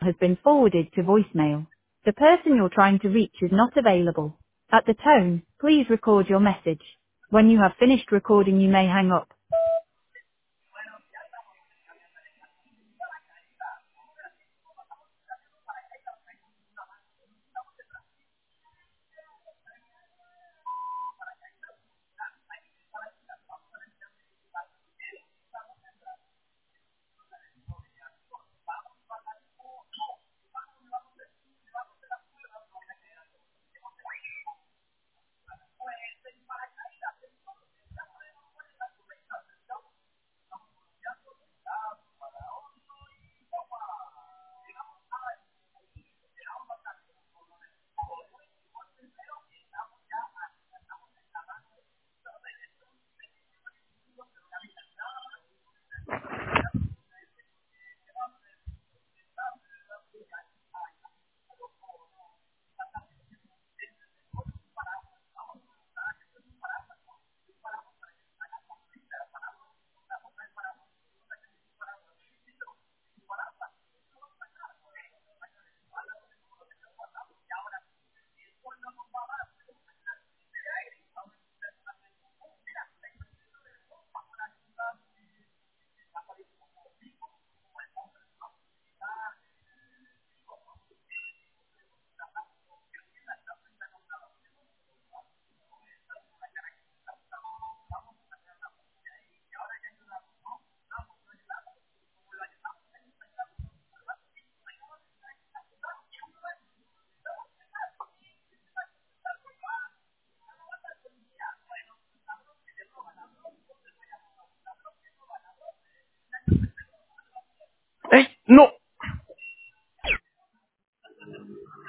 has been forwarded to voicemail. The person you're trying to reach is not available. At the tone, please record your message. When you have finished recording, you may hang up. Hey, no.